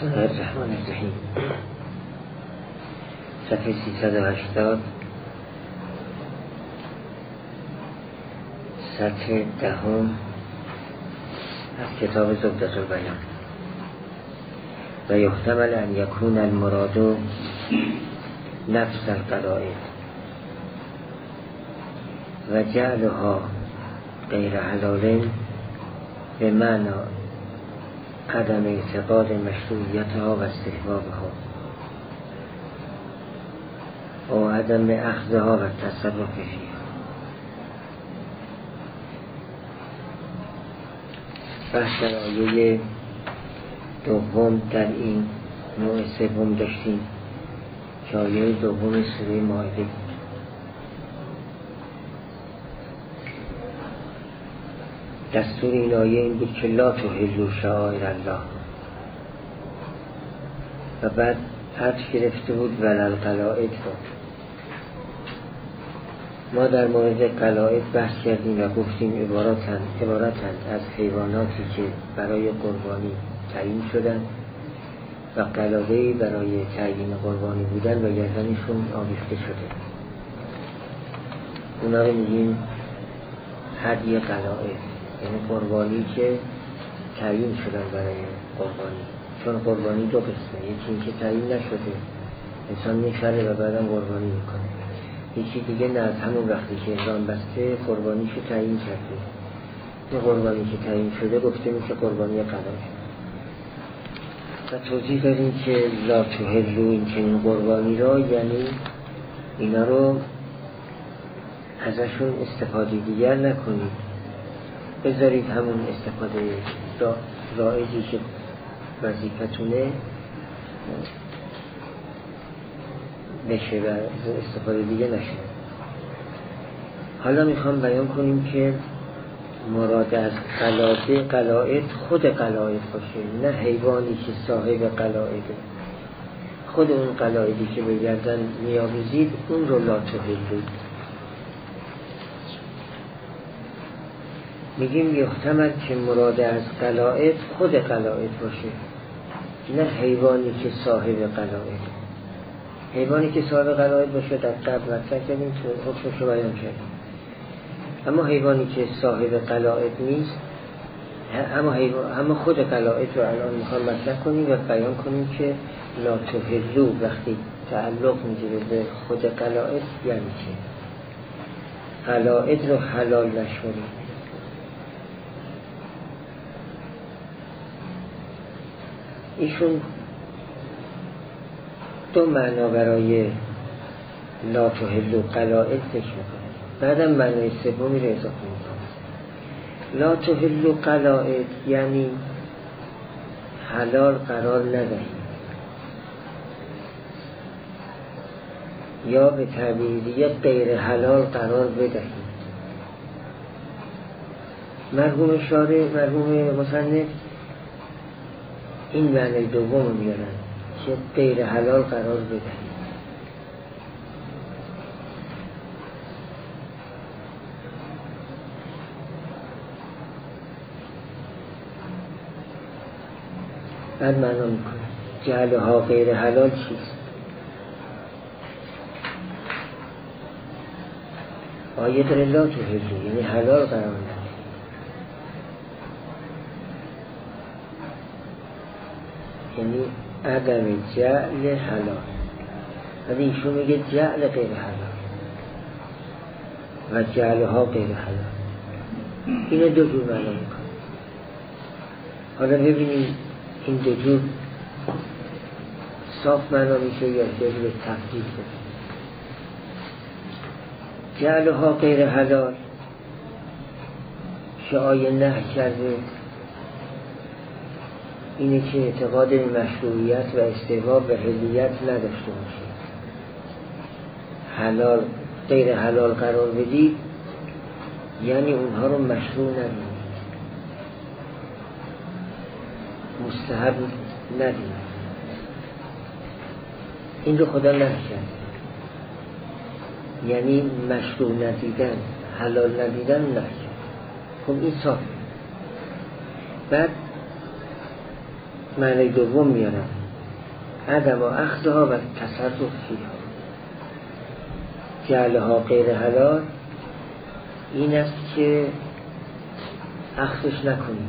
بسم الله الرحمن الرحیم. صفحه 380 سطر دهم از کتاب زبدة البیان. و یحتمل ان یکون المراد نفس القلائد و جعلها غیر حلال به معنی عدم اعتقاد مشروعیتها و استحبابها و عدم اخذها و تصرف فیها. بحث در آیه دوم در این نوع سوم داشتیم که آیه دوم سوره مائده. دستور این آیه این بود که لا تحلوا شعائر الله و بعد عطف گرفته بود ولا القلائد رو. ما در مورد قلائد بحث کردیم و گفتیم عبارتند از حیواناتی که برای قربانی تعیین شدن و قلاده‌ای برای تعیین قربانی بودن و گردنشون آویخته شده. اونا رو میگیم هدی قلائد، یعنی قربانی که تعیین شدن برای قربانی. چون قربانی دو قسمه، یکی این که تعیین نشده انسان میخره و بعدم قربانی میکنه، یکی دیگه نه، از همون وقتی که احرام بسته قربانیشو تعیین کرده. این قربانی که تعیین شده گفته میشه قربانی قلائد. و توضیح داریم که لا تحلوا، این که این قربانی را یعنی اینا رو ازشون استفاده دیگر نکنید، بذارید همون استفاده رائجی که وظیفتونه بشه و استفاده دیگه نشه. حالا میخوام بیان کنیم که مراد از قلائد خود قلائد باشه، نه حیوانی که صاحب قلائده. خود اون قلائدی که به گردن میآویزید اون رو لا تحلوا. میگیم یحتمل که مراد از قلائد خود قلائد باشه، نه حیوانی که صاحب قلائد. حیوانی که صاحب قلائد باشه در قبل مطرح کردیم که حکمش رو بیان کردیم. اما حیوانی که صاحب قلائد نیست، اما خود قلائد رو الان میخوام مطرح کنیم و بیان کنیم که لا تحلوا وقتی تعلق میگیره به خود قلائد یعنی چه. قلائد رو حلال نشماریم. ایشون دو معنا برای لا تحلوا قلائد ذکر میکنه، بعدم معنای سومی رو اضافه میکنه. لا تحلوا قلائد یعنی حلال قرار ندهید، یا به تعبیر دیگه غیر حلال قرار بدهید. مرحوم مصنف این معنی دوم رو میارن که غیر حلال قرار بدهید. بعد معنا میکنه جعلها غیر حلال چیست؟ آیه داره لا تحلوا یعنی حلال قرار ندهید. یعنی عدم جعل حلال. ولی ایشون میگه جعل غیر حلال و جعلها غیر حلال. اینه دو جور معنا میکنه. حالا ببینیم این دو جور صاف معنا میشه یا احتیاج به تفصیل کنیم. جعلها غیر حلال که آیه نهی کرده اینه که اعتقاد به مشروعیت و استحباب و حلیت نداشته باشه. حلال غیر حلال قرار بدید یعنی اونها رو مشروع ندید، مستحب ندید. این رو خدا نهی کرده، یعنی مشروع ندیدن، حلال ندیدن نهی کرده. خب این صافه. بعد معنی دوم میارم، عدم اخذها و تصرف فیها. جعلها غیر حلال این است که اخذش نکنیم،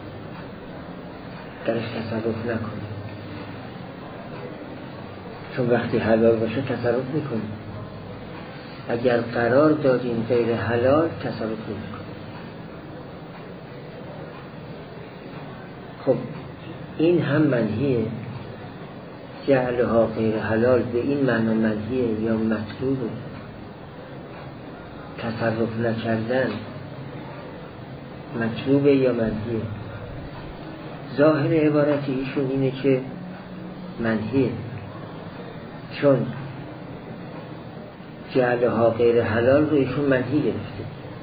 درش تصرف نکنیم، چون وقتی حلال باشه تصرف میکنیم. اگر قرار دادیم غیر حلال تصرف نمیکنیم. خب این هم منهیه، جعلها غیر حلال به این معنی منهیه یا مطلوبه. تصرف نکردن مطلوبه یا منهیه؟ ظاهر عبارت ایشون اینه که منهیه، چون جعلها غیر حلال رو ایشون منهی گرفته.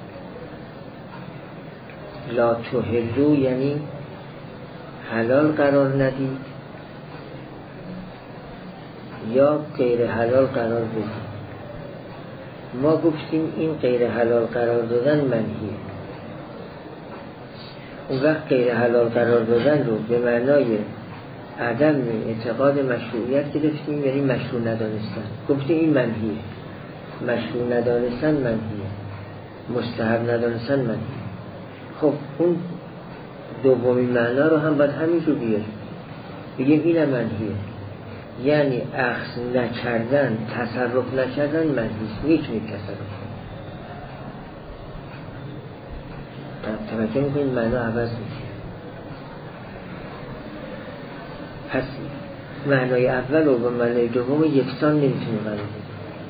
لا تحلوا یعنی حلال قرار ندید یا غیر حلال قرار بدید. ما گفتیم این غیر حلال قرار دادن منهیه. اون وقت غیر حلال قرار دادن رو به معنای عدم اعتقاد مشروعیت گرفتیم، یعنی مشروع ندانستن. گفتیم این منهیه، مشروع ندانستن منهیه، مستحب ندانستن منهیه. خب اون دومین معنا رو هم باید همینجور بیاریم، بگیم اینم منهیه، یعنی اخذ نکردن، تصرف نکردن منهیست، میتونید تصرف کنید. توجه میکنید معنا عوض میشه. پس معنای اول و معنای دوم یکسان نمیتونه قرار بدیم.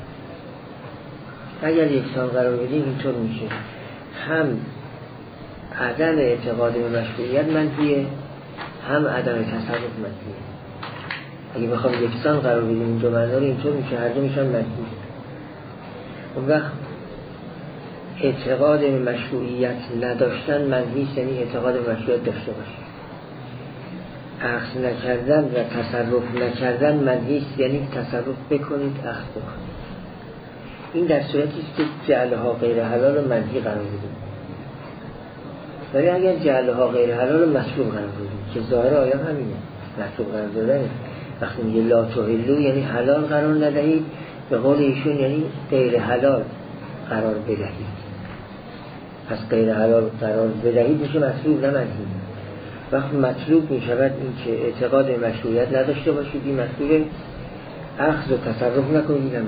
اگر یکسان قرار بدیم اینطور میشه، هم عدم اعتقاد به مشروعیت منهیه، هم عدم تصرف منهیه. اگه بخوام یکسان قرار بدیم این دو معنا رو اینطور میشه، هر دو میشن منهی. اون وقت اعتقاد به مشروعیت نداشتن منهیست، یعنی اعتقاد به مشروعیت داشته باشه. اخذ نکردن و تصرف نکردن منهیست، یعنی تصرف بکنید، اخذ بکنید. این در صورتی است که جعلها غیر حلال و منهی قرار بدیم. ولی اگر جعلها غیر حلال و مطلوب قرار بدیم که ظاهر آیه همینه، مطلوب قرار دادنه. وقتی میگه لا تحلوا یعنی حلال قرار ندهید، به قول ایشون یعنی غیر حلال قرار بدهید. پس غیر حلال قرار بدهید میشه مطلوب، نه منهی. وقتی مطلوب میشود این که اعتقاد مشروعیت نداشته باشید، این مطلوب، اخذ و تصرف نکنید، این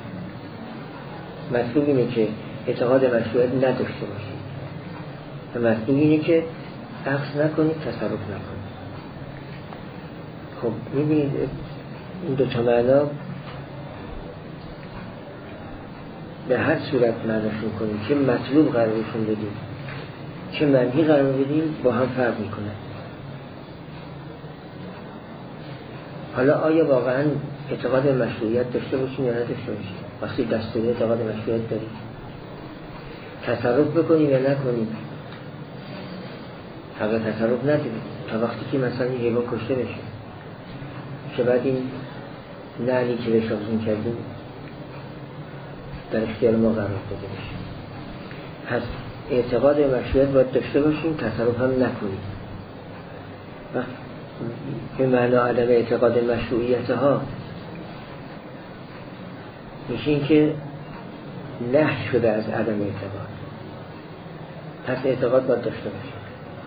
مطلوب اینه که اعتقاد مشروعیت نداشته باشید و مطلوب اینه که اخذ نکنید، تصرف نکنید. خب میبینید این دو تا معنا به هر صورت معناشون کنیم، چه مطلوب قرارشون بدیم چه منهی قرار بدیم، با هم فرق میکنه. حالا آیا واقعا اعتقاد مشروعیت داشته باشیم یا نداشته باشیم؟ وقتی دستور اعتقاد مشروعیت داریم، تصرف بکنیم یا نکنیم؟ حق تصرف نداریم تا وقتی که مثلا این حیوان کشته بشه، که بعد این نعلی که بهش آویزون کردیم در اختیار ما قرار داده بشه. پس اعتقاد مشروعیت باید داشته باشیم، تصرف هم نکنیم. و به معنی عدم اعتقاد مشروعیت ها میشه این که نهی شده از عدم اعتقاد، پس اعتقاد باید داشته باشیم.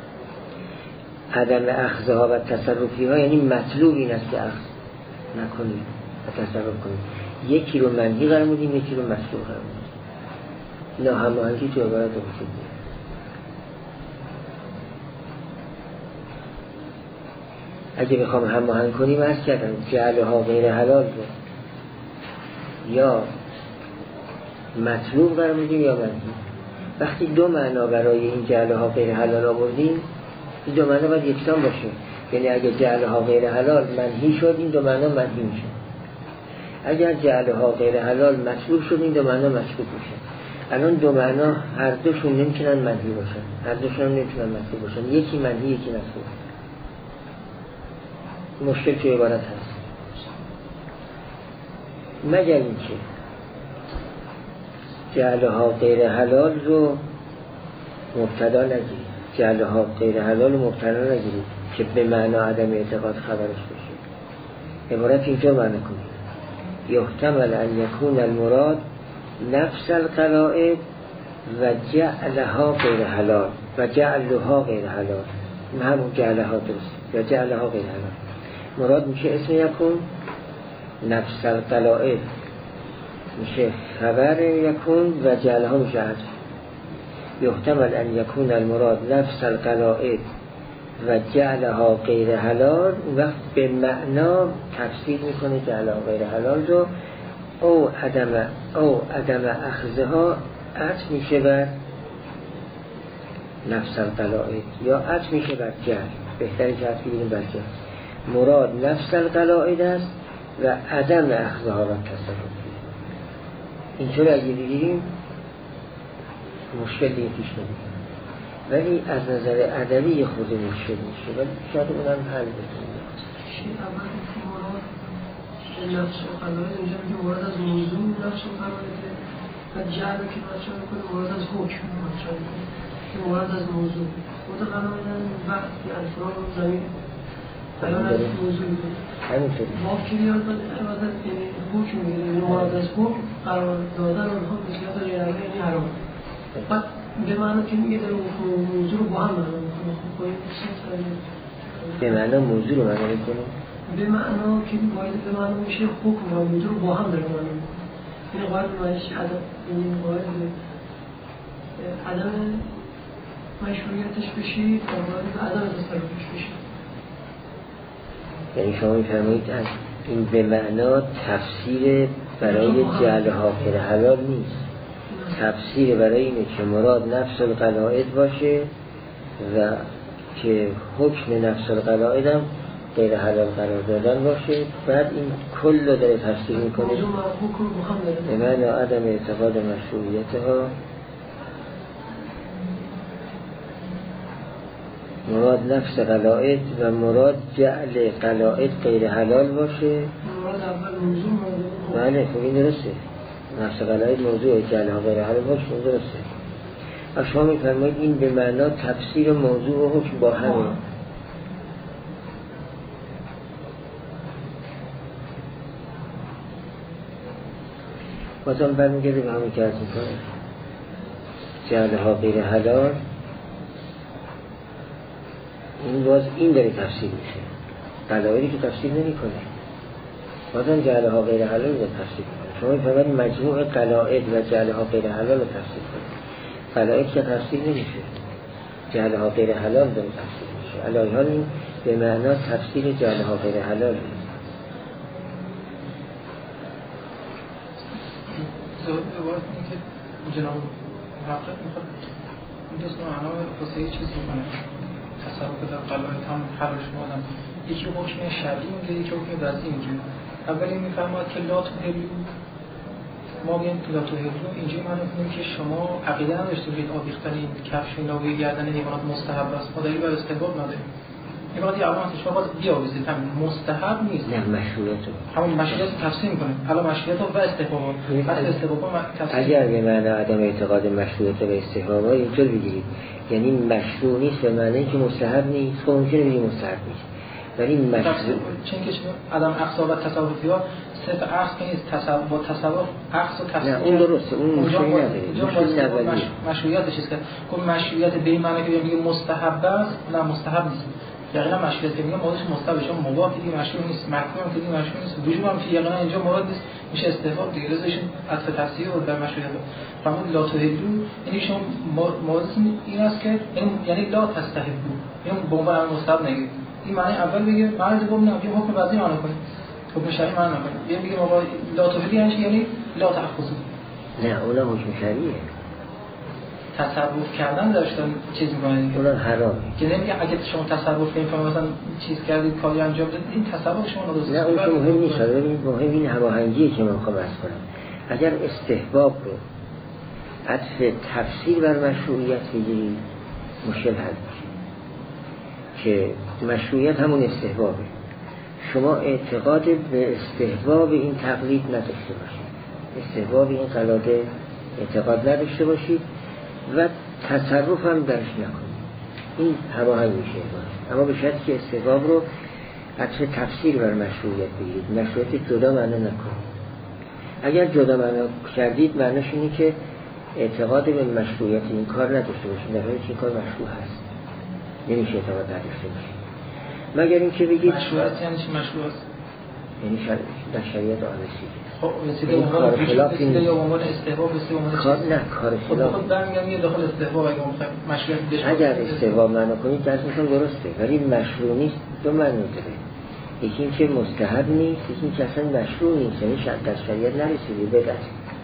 عدم اخذها و تصرفی ها یعنی مطلوب این است که اخذ نکنیم و تصرف کنیم. یکی رو منهی قرار میدیم، یکی رو مطلوب قرار میدیم. ناهماهنگی تو عبارت وجود داره. اگه بخوام هماهنگ کنیم عرض کردم جعلها غیر حلال رو یا مطلوب قرار میدیم یا منهی. وقتی دو معنا برای این جعلها غیر حلال آوردیم، این دو معنا باید یکسان باشه. یعنی اگه جعلها غیر حلال منهی شد، این دو معنا منهی میشه. اگر جعلها غیر حلال مطلوب شد، این دو معنا مطلوب میشه. الان دو معنا هر دوشون نمیتونن منهی باشن، هر دوشون نمیتونن مطلوب باشن، یکی منهی یکی مطلوب. مشکل توی عبارت هست. مگر اینکه جعلها غیر حلال رو مبتدا نگیرید، جعلها غیر حلال رو مبتدا نگیرید که به معنا عدم اعتقاد خبرش بشه. عبارت اینجا معنی کنید یحتمل ان یکون المراد نفس القلائد و جعلها غیر حلال و جعلها غیر حلال. همون جعلها درست یا جعلها غیر حلال. مراد میشه اسم یکون، نفس القلائد میشه خبر یکون و جعلها میشه عطف. یحتمل ان یکون المراد نفس القلائد و جعلها غیر حلال، اون وقت به معنا تفسیر میکنه جعلها غیر حلال رو او عدم اخذها عطف میشه بر نفس القلائد یا عطف میشه بر جعل. بهتری که عطف بگیریم بر جعل. مراد نفس القلائد است و عدم اخذها و تصرف. اینطور اگه بگیریم مشکل دیگه پیش نمیاد، ولی از نظر ادبی خود مشکل میشه، ولی شاید اونم حل بکنیم. اول مراد نفس القلائد اینجا میگه مراد از موضوع نفس القلائد و جعل که مطرح میکنه مراد از حکم مطرح میکنه که مراد از موضوع خود قلائد وقت الفرار و زمین بیان از موضوع میکنه. باب که بیاد عبادت یعنی حکم میگه، مراد از حکم قرار دادن اونها بسیار غیره یعنی حرام. بعد به معنی که میگه در موضوع رو با هم معنا میکنه. به معنی موضوع رو معنا میکنه، به معنا که باید به معنی میشه حکم و موضوع رو با هم داره معنا میکنه. این قاعده معنیش این قاعده عدم مشروعیتش بشید و باید عدم تصرفش بشید. یعنی شما میفرمایید از این به معنا تفسیر برای جعلها غیر حلال نیست، تفسیر برای اینه که مراد نفس القلائد باشه و که حکم نفس القلائد هم غیر حلال قرار دادن باشه. بعد این کل رو داره تفسیر میکنه به معنی عدم اعتقاد مشروعیتها. مراد نفس قلائد و مراد جعل قلائد غیر حلال باشه. بله خب این درسته، نفس قلائد موضوع جعلها غیر حلال باشه، این درسته. و شما میفرمایید این به معنا تفسیر موضوع و حکم با همه. بازم برمیگرده به همین که از میکنه جعلها غیر حلال. این باز این داره تفسیر میشه، قلائدی که تفسیر نمی کنه بازم جعلها غیر حلال رو تفسیر کنه. شما میفرمایید مجموع قلائد و جعلها غیر حلال رو تفسیر کنه. قلائد که تفسیر نمیشه، جعلها غیر حلال داره تفسیر میشه. علی حال این به معنا تفسیر جعلها غیر حلال نیست. عبارت اینه که جناب محقق میخواد این دوست معنا واسه یه چیز میکنه تصرف در قلائد هم حلش مادم یکی حکم شرعی میگه یکی حکم وضعی میگه. اولی میفرماید که لا تحلو، ما بگیم لا تحلو اینجا معنی کنیم که شما عقیده نداشته باشید آویختن این کفش این لاوی گردن حیوانات مستحب است، ما دلیل بر استحباب نداریم. این وقتی علامت شما باید بیاویزید، همین مستحب نیست، نه مشروعیت رو همون مشروعیت رو تفسیر میکنه. الان مشروعیت و استحباب وقتی استحباب اگر به معنی عدم اعتقاد مشروعیت و استحباب اینطور بگیرید یعنی مشروع نیست به معنی که مستحب نیست، خب ممکنه بگیم مستحب نیست، ولی مشروع چون که عدم اقصا و تصرفی ها صرف عقص که نیست، با تصرف عقص و تفسیر نه اون درسته، اون مشکلی نداره. مشکل اولیه مشروعیتش است که اون مشروعیت به این معنی که میگه مستحب است، نه مستحب نیست. یقینا مشروعیت که میگه موضوعش مستحب شما مباح دیگه مشروع نیست، مکروه هم دیگه مشروع نیست، وجوب هم که یقینا اینجا مراد نیست، میشه استحباب دیگه. رضایشون عطف تفسیر رو در مشروعیت فرمود لا تحلو، یعنی شما موضوع این است که یعنی لا تستحبو، یعنی به عنوان مستحب نگید. این معنی اول بگه، معنی دوم نه، یه حکم وضعی معنی کنید، حکم شرعی معنی کنید. یه میگه ما لا تحلو یعنی لا تأخذو، نه اونا حکم شرعیه، تصرف کردن داشتن چیز می‌کنید اونا حرامه. که نمیگه اگه شما تصرف کنید مثلا چیز کردید کاری انجام دادید این تصرف شما درست نه اون که مهم نیست، مهم این هماهنگیه که من می‌خوام عرض کنم. اگر استحباب رو عطف تفسیر بر مشروعیت بگیرید مشکل حل میشه که مشروعیت همون استحبابه. شما اعتقاد به استحباب این تقلید نداشته باشید، استحباب این قلاده اعتقاد نداشته باشید و تصرف هم درش نکنید. این هماهنگ میشه. اما به شرطی که استحباب رو عطف تفسیر بر مشروعیت بگیرید، مشروعیت جدا معنا نکنید. اگر جدا معنا کردید معناش اینه که اعتقاد به مشروعیت این کار نداشته باشید، در حالی که این کار مشروع هست نمیشه اعتقاد نداشته باشید. مگر اینکه بگید مشروعیت یعنی چی مشروع است؟ یعنی در شریعت آن رسیده. خب رسیده اونها رسیده یا عنوان استحباب رسیده عنوان کار نه کار خلاف. خب برمیگردیم یه داخل استحباب اگه میخوایم مشروعیت بشه. اگر استحباب معنا کنید درستون درسته، ولی مشروع نیست دو معنی داره. یکی این که مستحب نیست، یکی این که اصلا مشروع نیست، یعنی در شریعت نرسیده، بدعت.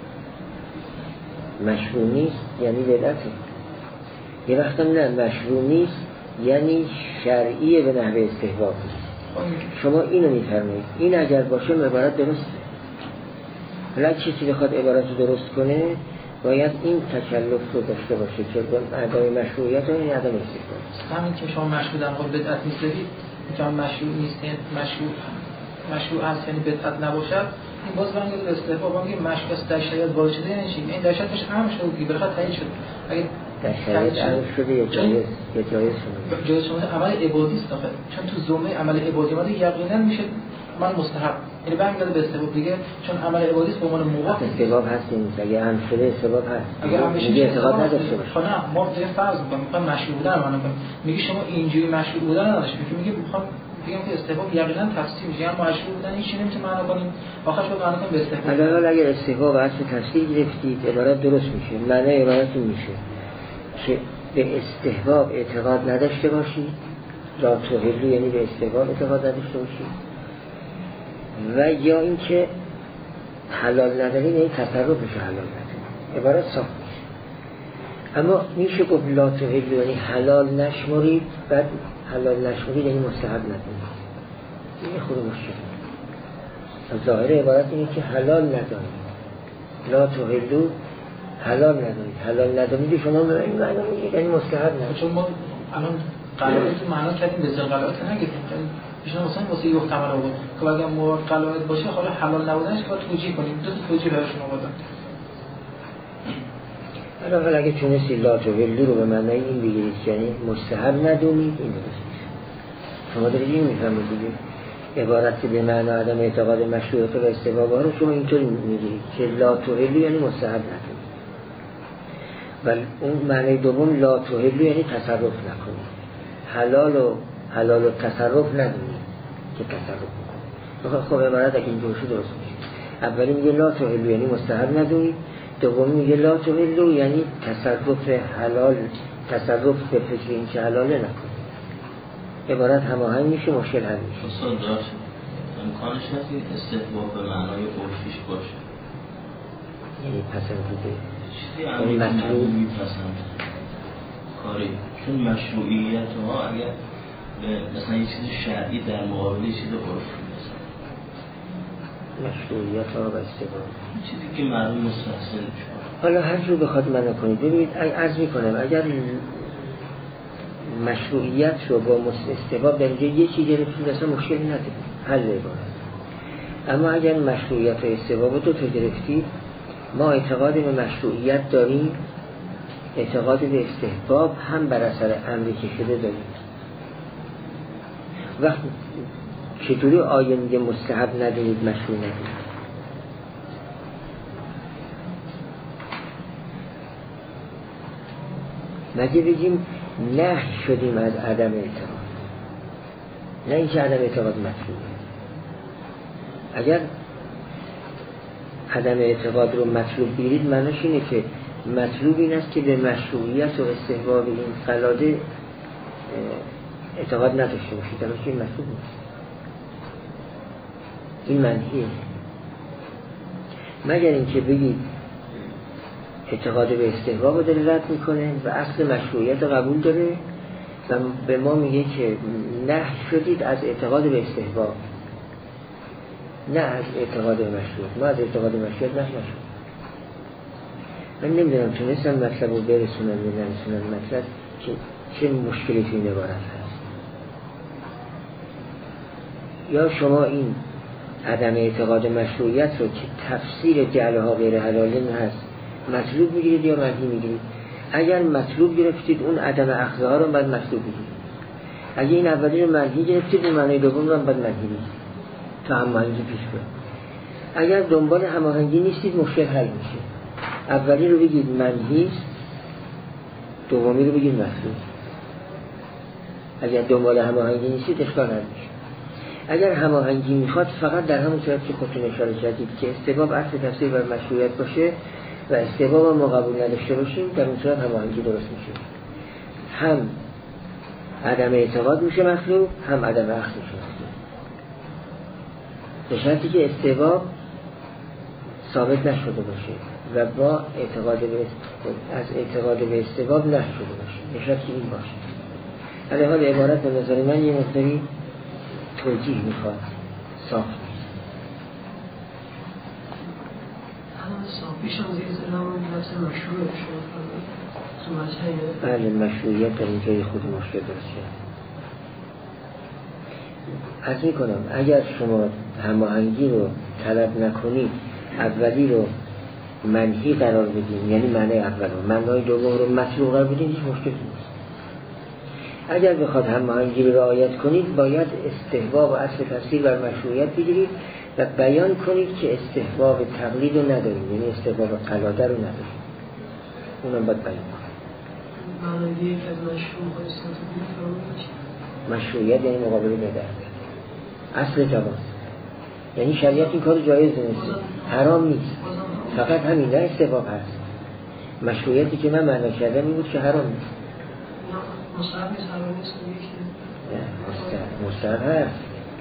مشروع نیست یعنی بدعته. یه وقتا نه مشروع نیست یعنی شرعیه به نحو استحباب. شما اینو میفرمایید این اگر باشه عبارت درسته. حالا کسی بخواد عبارت رو درست کنه باید این تکلف رو داشته باشه که عدم مشروعیت و این عدم استحباب. همین که شما مشروع در واقع بدعت نیستید، میگم مشروع نیست مشروع هست یعنی بدعت نباشد، این باز برمیگرده به استحباب. میگه مشروع در شریعت وارد شده یعنی چی؟ این در شریعتش عام شده دیگه، بخاطر تایید شد. اگه در شریعت عام شده یا جایز شده. جایز شده عمل عبادی است داخل. چون تو زمره عمل عبادی اومده یقینا میشه من مستحب. یعنی برمیگرده به استحباب دیگه، چون عمل عبادی است به عنوان مباح. استحباب هست نیست. اگه عام شده استحباب هست. اگه عام بشه اعتقاد نداشته باشه. نه ما یه فرض می‌کنیم می‌خوام مشروع بودن معنا کنیم. میگه شما اینجوری مشروع بودن نداشته. میگه می‌خوام بگم که استحباب یقینا تفسیر میشه، یعنی مشروع بودن هیچ چیزی نمیشه معنا کنیم. آخرش رو معنا کنیم به استحباب. اگر استحباب اصل تفسیر گرفتید عبارت درست میشه. معنی عبارت این میشه که به استحباب اعتقاد نداشته باشید، لا تحلو یعنی به استحباب اعتقاد نداشته باشید، و یا اینکه حلال ندارید یعنی تصرفش حلال ندارید. عبارت صاف میشه. اما میشه گفت لا تحلو یعنی حلال نشمرید، بعد حلال نشمرید یعنی مستحب ندارید. این خود مشکل. ظاهر عبارت اینه که حلال ندارید، لا تحلو حلال ندارید، حلال ندارید شما این معنی میگید یعنی مستحب ندارید. چون ما الان قواعد تو معنا کردیم به ذل قواعد نگفتیم، ایشون مثلا واسه یه احتمال آورد که اگه ما قواعد باشه حالا حلال نبودنش باید توجیه کنیم. دو تا توجیه براشون آوردن. حالا اگه تونستی لا تحلو رو به معنی این بگیرید یعنی مستحب ندونید، این درست میشه. شما دارید این میفهمید دیگه. عبارت به معنی عدم اعتقاد مشروعیت و استحباب رو شما اینطوری میگیرید که لا تحلو یعنی مستحب ندونید. ولی اون معنی دوم لا تحلو یعنی تصرف نکنید. حلال و تصرف ندونید که تصرف کنید. خب عبارت اگه اینجور شد درست میشه. اولی میگه لا تحلو یعنی مستحب ندونید، دومی میگه لا تحلو یعنی تصرف حلال، تصرف به فکر این که حلاله نکنید. عبارت هماهنگ میشه، مشکل حل میشه. استاد داشت امکانش هست این استحباب به معنای عرفیش باشه، یعنی پسندیده چیزی عمیق مطلوب میپسند کاری، چون مشروعیت ها اگر مثلا یه چیز شرعی در مقابل یه چیز عرفی مثلا مشروعیت ها و استحباب چیزی که معلوم مستحسن میشه. حالا هر جور بخواد منع کنید ببینید عرض میکنم اگر مشروعیت رو با استحباب در اینجا یه چیز گرفتید اصلا مشکلی نداره، حل عبارت. اما اگر مشروعیت و استحباب رو دو تا گرفتید، ما اعتقاد به مشروعیت داریم، اعتقاد به استحباب هم بر اثر امری که شده داریم. وقت چطوری آیه میگه مستحب ندونید مشروع ندونید؟ مگه بگیم نهی شدیم از عدم اعتقاد، نه اینکه عدم اعتقاد مطلوبه. اگر عدم اعتقاد رو مطلوب بگیرید معناش اینه که مطلوب این است که به مشروعیت و استحباب این قلاده اعتقاد نداشته باشید، اما که این مطلوب نیست، این منهیه. مگر اینکه بگید اعتقاد به استحباب رو داره رد میکنه و اصل مشروعیت رو قبول داره و به ما میگه که نهی شدید از اعتقاد به استحباب، نه از اعتقاد به مشروعیت. ما از اعتقاد به مشروعیت نهی نشد. من نمیدونم تونستم مطلب رو برسونم یا نرسونم مطلب که چه مشکلی تو این عبارت هست. یا شما این عدم اعتقاد مشروعیت رو که تفسیر جعلها غیر حلالین هست مطلوب میگیرید یا منهی میگیرید. اگر مطلوب گرفتید اون عدم اخذ ها رو باید مطلوب بگیرید. اگر این اولی رو منهی گرفتید اون معنی دوم رو باید منهی بگیرید تا هماهنگی پیش بیاد. اگر دنبال هماهنگی نیستید مشکل حل میشه. اولی رو بگید منهی است، دومی رو بگید مطلوب. اگر دنبال هماهنگی نیستید اشکال نداره. اگر هماهنگی میخواد فقط در همون صورت که خودتون اشاره کردید که استباب اصل تفسیر بر مشروعیت باشه و استباب ما قبول نداشته باشیم، در اون صورت هماهنگی درست میشه. هم عدم اعتقاد میشه مطلوب، هم عدم اخذ میشه مطلوب، به شرطی که استباب ثابت نشده باشه و با اعتقاد از اعتقاد به استباب نشده باشه، به شرطی این باشه. علی حال عبارت به نظر من یه مقداری توجیه میخواد، صاف نیست. همون صافیش هم زیر زرمون نفس مشروع شد. بله مشروعیت در اینجای خود مشکل درست شد. عرض میکنم اگر شما هماهنگی رو طلب نکنید، اولی رو منهی قرار بدین، یعنی معنی اول رو، معنی دوم رو مطلوب قرار بدین، هیچ مشکلی نیست. اگر بخواد هماهنگی رو رعایت کنید باید استحباب و اصل تفسیر بر مشروعیت بگیرید و بیان کنید که استحباب تقلید رو ندارید، یعنی استحباب قلاده رو ندارید، اونم باید بیان کنید. معنی که از مشروعیت یعنی مقابله بدهد، اصل جواز، یعنی شریعت این کار جایز نیست، حرام نیست، فقط همین نه استحباب هست. مشروعیتی که من معنی کردم این بود که حرام نیست. مستحب نیست، حرام نیست. مستحب هست.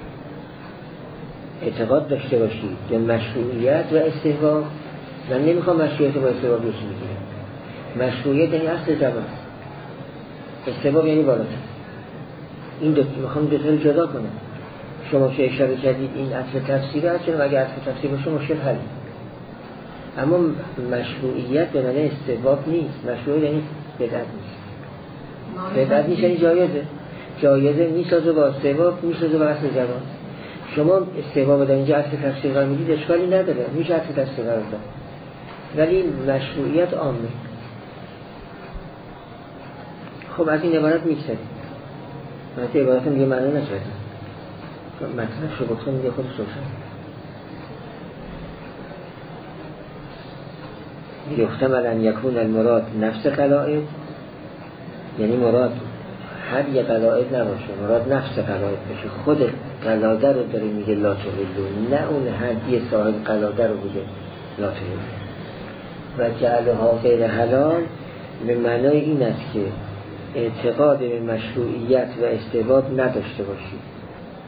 اعتقاد داشته باشید به مشروعیت و استحباب. من نمیخوام مشروعیت با استحباب یکی بگیرم. مشروعیت یعنی اصل جواز، استحباب یعنی بالاتر. این دو میخوام دو تا رو جدا کنم. شما که اشاره کردید این اصل تفسیر هست، چون اگه اصل تفسیر باشه مشکل حل. اما مشروعیت به معنی استحباب نیست. مشروعیت یعنی بدعت نیست. بدعت نیست یعنی جایزه میسازه با استحباب، میسازه با اصل جواز. شما استحباب در اینجا اصل تفسیر قرار میدید اشکالی نداره، میشه اصل تفسیر قرار داد، ولی مشروعیت عامه. خب از این عبارت میگذاریم. من عبارت هم یه معنی نشدم، مطلب شو گفتم دیگه خودش روشن. یحتمل ان یکون المراد نفس قلائد، یعنی مراد هر یه قلائد نباشه، مراد نفس قلائد باشه. خود قلاده رو داره میگه لا تحلو، نه اون هدیه صاحب قلاده رو بگه لا تحلو. و جعلها غیر حلال به معنای این است که اعتقاد به مشروعیت و استحباب نداشته باشید،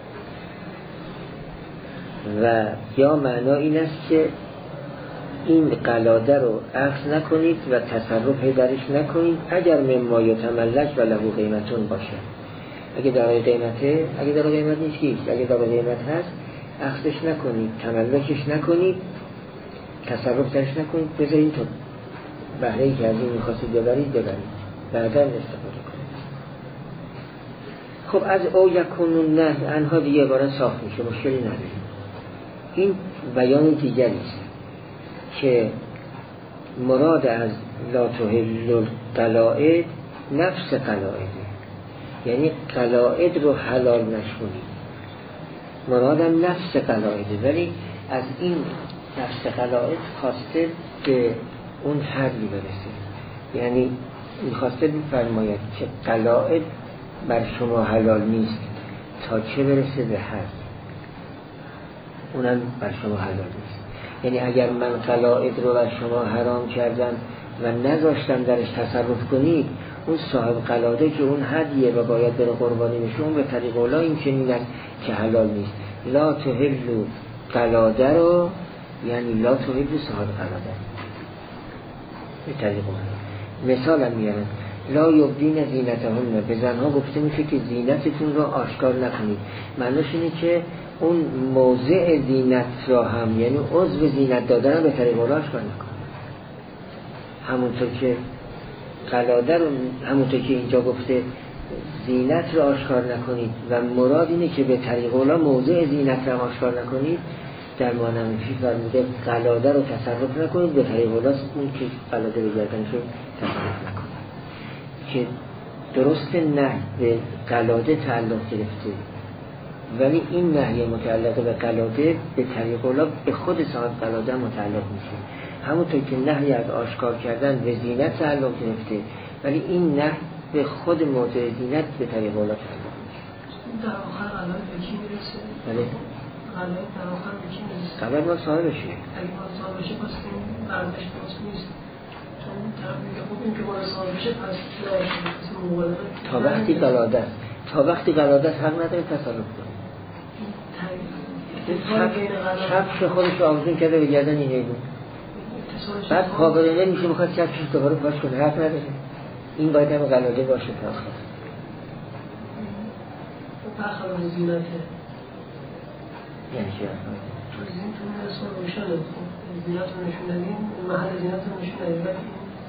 و یا معنا این است که این قلاده رو اخذ نکنید و تصرف درش نکنید اگر مما یتملک و له قیمتون باشه. اگه دارای قیمته، اگه دارای قیمت نیست که اگه دارای قیمت هست اخذش نکنید، تملکش نکنید، تصرف درش نکنید، بذارید تو بهره‌ای که از این میخواستید ببرید بعدا استفاده کنید. خب از او یکونون نه انها دیگه عبارت صاف میشه، مشکلی نداریم. این بیان دیگری است که مراد از لا تحل القلائد نفس قلائده، یعنی قلائد رو حلال نشونید، مرادم نفس قلائده، ولی از این نفس قلائد خواسته به اون حدی برسه، یعنی میخواسته بفرماید که قلائد بر شما حلال نیست تا چه برسه به حد، اونم بر شما حلال نیست. یعنی اگر من قلائد رو بر شما حرام کردم و نذاشتم درش تصرف کنید، اون صاحب قلاده که اون هدیه و باید بره قربانی بشه، اون به طریق اولا این چنین است که حلال نیست. لا تحلو قلاده رو یعنی لا تحلو صاحب قلاده به طریق اولا. مثال هم میارن لا یبدین زینتهن، به زنها گفته میشه که زینتتون رو آشکار نکنید. معنیش اینه که اون موضع زینت را هم، یعنی عضو زینت دادن به طریق اولا آشکار نکنید. همونطور که قلاده رو، همونطور که اینجا گفته زینت رو آشکار نکنید و مراد اینه که به طریق اولا موضع زینت رو آشکار نکنید، در مانمفی فرموده قلاده رو تصرف نکنید، به طریق اولا اون که قلاده رو گردن شد تصرف نکنید. که درست نهی به قلاده تعلق گرفته، ولی این نهی متعلق به قلاده به طریق اولا به خود صاحب قلاده متعلق میشه. همونطور که نهی از آشکار کردن به زینت تعلق گرفته، ولی این نهی به خود موضع زینت به طریق اولا تعلق میشه. در آخر قلاده به کی میرسه؟ بله؟ قلاده در آخر به کی میرسه؟ قلاده ما صاحبشه. اگه ما صاحبشه پس این برداشت درست نیست. چون طرف میگه خوب این که ما صاحبشه پس تا وقتی قلاده است، تا وقتی قلاده است حق نداره تصرف کنه. چپ خودش آویزون کرده به گردن این حیوان، بعد پابرنه میشه میخواد چپش دوباره پاش کنه، حق نداره. این باید هم قلاده باشه تا آخر. برخلاف زینته یعنی چی؟ تو زینتون اصلا روشنه، زینت رو نشون ندیم، محل زینت رو نشون ندیم، ولی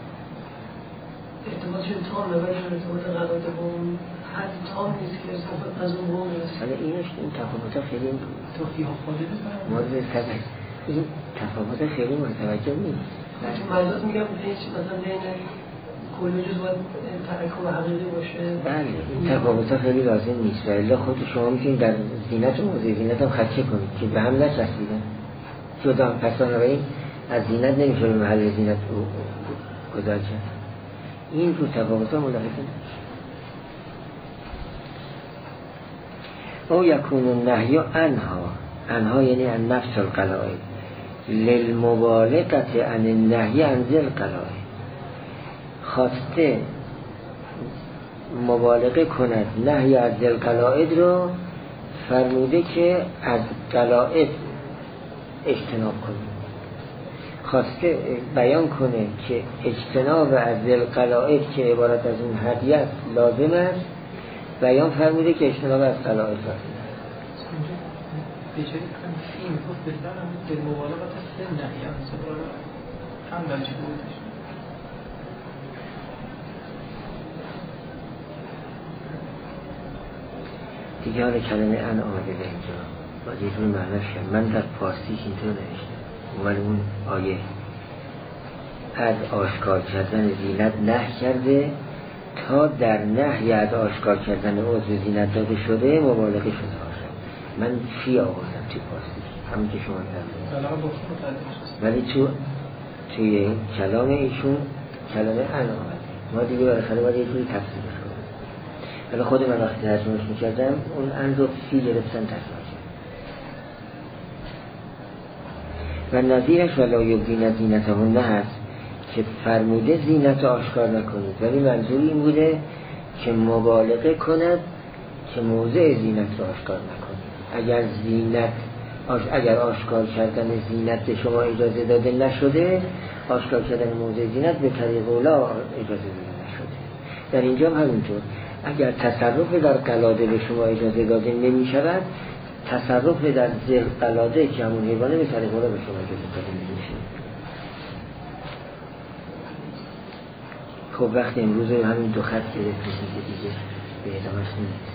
ارتباطش تامه، ولی ارتباط قلاده با اون حد تام نیست که ارتباط از اون قوم رسید. حالا این تفاوتا خیلی مورد توجه، این تفاوتا خیلی مورد توجه نیست. تو مجاز میگم هیچ مثلا بین کل جز باید ترکیب حقیقی باشه. بله این تفاوتا خیلی لازم نیست، ولی خود شما میتونید در زینت و موضع زینت هم خدشه کنید که به هم نچسبیدن جدا، پس بنابراین از زینت نمیشه به محل زینت گذار کرد. این رو تفاوتا ملاحظه نمیشه. او یکون النهی انها یعنی عن نفس القلائد للمبالغه عن النهی عن ذی القلائد، خواسته مبالغه کند نهی از ذی القلائد رو فرموده که از قلائد اجتناب کنید، خواسته بیان کنه که اجتناب از ذی القلائد که عبارت از اون هدیه لازم است، بیان فرموده که اجتناب از قلائد لازم است. بیچاره این گفت بهترم به مبالغت سن نهی هم بچه بودش دیگه حالا کلمه ان آمده به اینجا باید یه جور معنیش کرد. من در فارسیش اینطور نوشتم، ولی اون آیه از آشکار کردن زینت نهی کرده تا در نهی از آشکار کردن عضو زینت داده شده مبالغه شده باشد. من فی آوردم توی فارسیش همین که شما کردم، ولی توی کلام ایشون کلمه ان آمده. ما دیگه بالاخره باید یه جوری تفسیرش کنیم. ولی خود من وقتی ترجمهش میکردم اون ان رو فی گرفتن ترجمه کرد. و نظیرش ولا یبدین زینتهن هست که فرموده زینت آشکار نکنید، ولی منظور این بوده که مبالغه کند که موضع زینت رو آشکار نکنید. اگر آشکار کردن زینت به شما اجازه داده نشده، آشکار کردن موضع زینت به طریق اولا اجازه داده نشده. در اینجا همینطور اگر تصرف در قلاده به شما اجازه داده نمی شود، تصرف در زیر قلاده که همون حیوانه به طریق اولا به شما اجازه داده نمی شود. خب وقتی امروز همین دو خط گرفتیم دیگه به ادامهش نمی‌رسیم.